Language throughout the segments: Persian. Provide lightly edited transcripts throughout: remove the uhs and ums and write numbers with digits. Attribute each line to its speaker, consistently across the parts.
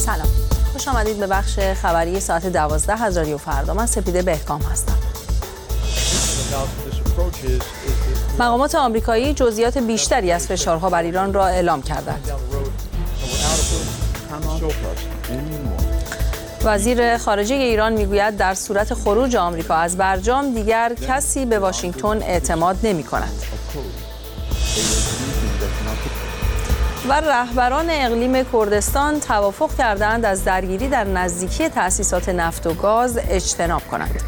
Speaker 1: سلام، خوش آمدید به بخش خبری ساعت 12 از رادیو فردا. من سپیده بهکام هستم. مقامات آمریکایی جزئیات بیشتری از فشارها بر ایران را اعلام کردند. وزیر خارجه ایران میگوید در صورت خروج آمریکا از برجام دیگر کسی به واشنگتن اعتماد نمی‌کند. و رهبران اقلیم کردستان توافق کردند از درگیری در نزدیکی تأسیسات نفت و گاز اجتناب کنند.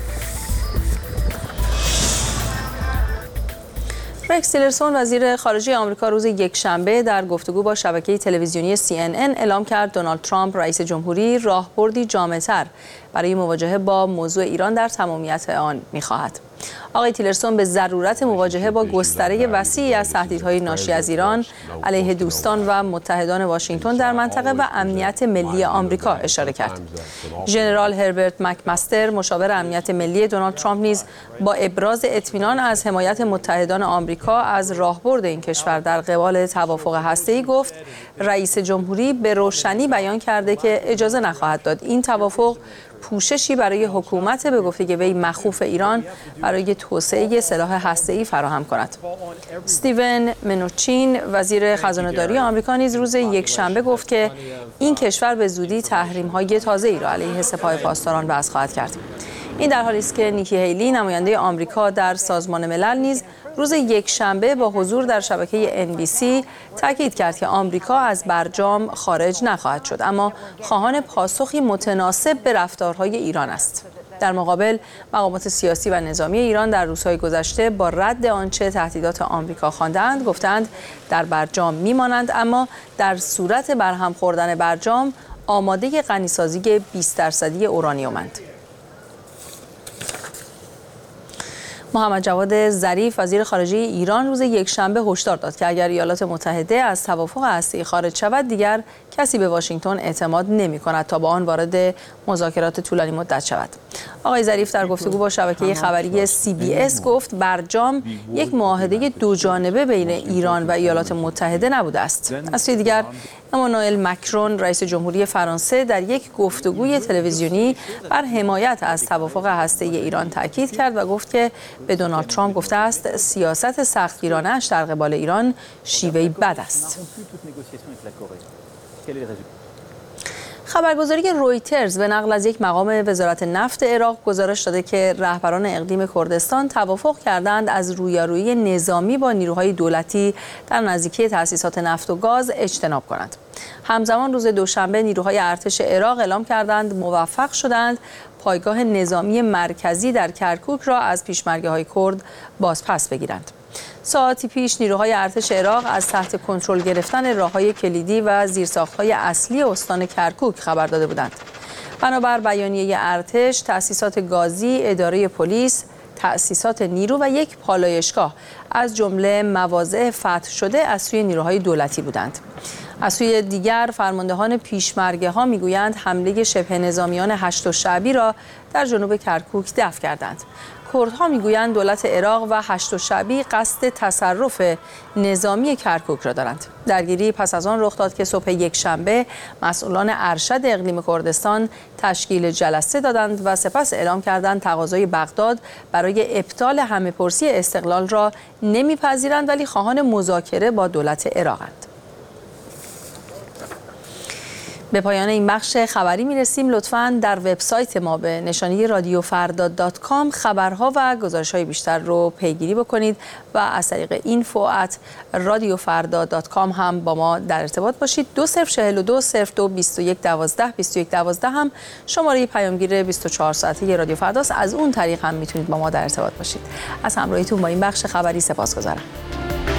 Speaker 1: رکس تیلرسون وزیر خارجه آمریکا روز یکشنبه در گفتگو با شبکه تلویزیونی CNN اعلام کرد دونالد ترامپ رئیس جمهوری راهبردی جامع‌تر برای مواجهه با موضوع ایران در تمامیت آن می‌خواهد. آقای تیلرسون به ضرورت مواجهه با گستره وسیعی از تهدیدهای ناشی از ایران علیه دوستان و متحدان واشنگتن در منطقه و امنیت ملی آمریکا اشاره کرد. ژنرال هربرت مکمستر مشاور امنیت ملی دونالد ترامپ نیز با ابراز اطمینان از حمایت متحدان آمریکا از راهبرد این کشور در قبال توافق هسته‌ای گفت رئیس جمهوری به روشنی بیان کرده که اجازه نخواهد داد این توافق پوششی برای حکومت به گفته وی مخوف ایران برای توسعه سلاح هسته‌ای فراهم کند. استیون منوچین وزیر خزانه‌داری آمریکا نیز روز یکشنبه گفت که این کشور به زودی تحریم‌های تازه‌ای را علیه سپاه پاسداران وضع خواهد کرد. این در حالی است که نیکی هیلی نماینده آمریکا در سازمان ملل نیز روز یکشنبه با حضور در شبکه NBC تاکید کرد که آمریکا از برجام خارج نخواهد شد، اما خواهان پاسخی متناسب به رفتارهای ایران است. در مقابل مقامات سیاسی و نظامی ایران در روزهای گذشته با رد آنچه تهدیدات آمریکا خواندند گفتند در برجام میمانند، اما در صورت برهم خوردن برجام آماده غنیسازی 20% اورانیومند. محمد جواد ظریف وزیر خارجه ایران روز یکشنبه هشدار داد که اگر ایالات متحده از توافق هسته‌ای خارج شود دیگر کسی به واشنگتن اعتماد نمی‌کند تا با آن وارد مذاکرات طولانی مدت شود. آقای ظریف در گفتگو با شبکه خبری CBS گفت برجام یک معاهده دوجانبه بین ایران و ایالات متحده نبوده است. از سوی دیگر امانوئل مکرون رئیس جمهوری فرانسه در یک گفتگوی تلویزیونی بر حمایت از توافق هسته‌ای ایران تاکید کرد و گفت که به دونالد ترامپ گفته است سیاست سختگیرانه‌اش در قبال ایران شیوهی بد است. خبرگزاری رویترز به نقل از یک مقام وزارت نفت عراق گزارش داده که رهبران اقلیم کردستان توافق کردند از رویارویی نظامی با نیروهای دولتی در نزدیکی تأسیسات نفت و گاز اجتناب کنند. همزمان روز دوشنبه نیروهای ارتش عراق اعلام کردند موفق شدند پایگاه نظامی مرکزی در کرکوک را از پیشمرگه‌های کرد بازپس بگیرند. ساعتی پیش نیروهای ارتش عراق از تحت کنترل گرفتن راه‌های کلیدی و زیرساخت‌های اصلی استان کرکوک خبر داده بودند. بنابر بیانیه ارتش، تأسیسات گازی، اداره پلیس، تأسیسات نیرو و یک پالایشگاه از جمله مواضع فتح شده از سوی نیروهای دولتی بودند. از سوی دیگر فرماندهان پیشمرگه‌ها میگویند حمله شبه نظامیان هشت شعبی را در جنوب کرکوک دفع کردند. کردها میگویند دولت عراق و هشت شعبی قصد تصرف نظامی کرکوک را دارند. درگیری پس از آن رخ داد که صبح یکشنبه مسئولان ارشد اقلیم کردستان تشکیل جلسه دادند و سپس اعلام کردند تقاضای بغداد برای ابطال همه‌پرسی استقلال را نمیپذیرند ولی خواهان مذاکره با دولت عراقند. به پایان این بخش خبری میرسیم. لطفاً در وبسایت ما به نشانی radiofrda.com خبرها و گزارش‌های بیشتر رو پیگیری بکنید و از طریق info@radiofrda.com هم با ما در ارتباط باشید. 2042 02 21 12 21 12 هم شماره پیامگیر 24 ساعته رادیو فرداست. از اون طریق هم میتونید با ما در ارتباط باشید. از همراهیتون با این بخش خبری سپاسگزارم.